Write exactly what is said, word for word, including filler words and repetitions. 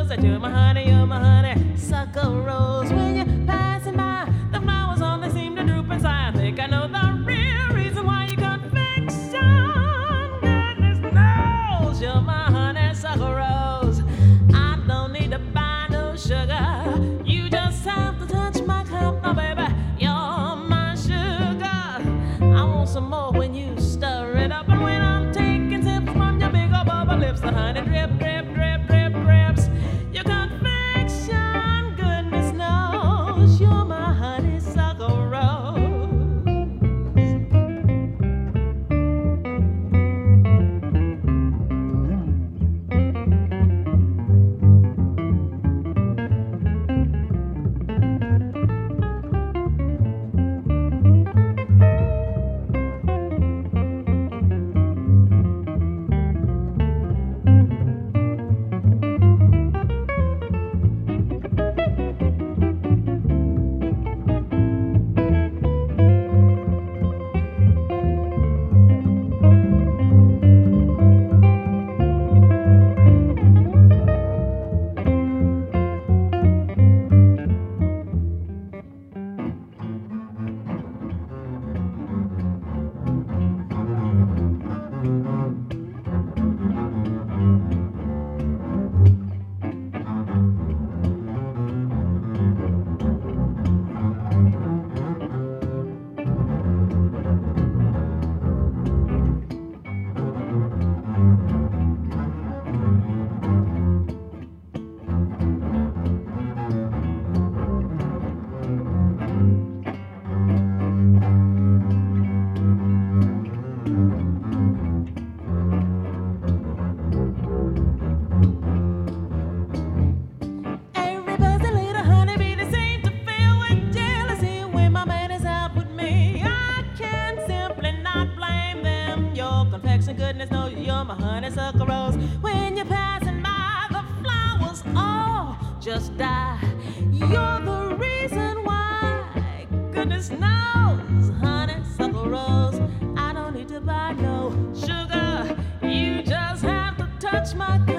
rose, that you're my honey, you're my honeysuckle rose. When you're passing by, the flowers only seem to droop inside. I think I know the real reason why you confection. Goodness knows you're my honeysuckle rose. I don't need to buy no sugar. You just have to touch my cup, now baby, you're my sugar. I want some more when you stir it up, and when I'm taking sips from your big old bubble lips, the honey drip, drip, drip, drip, drips. Your confection, goodness knows you're my honeysuckle rose. Goodness knows you're my honeysuckle rose. When you're passing by, the flowers all just die. You're the reason why. Goodness knows, honeysuckle rose. I don't need to buy no sugar. You just have to touch my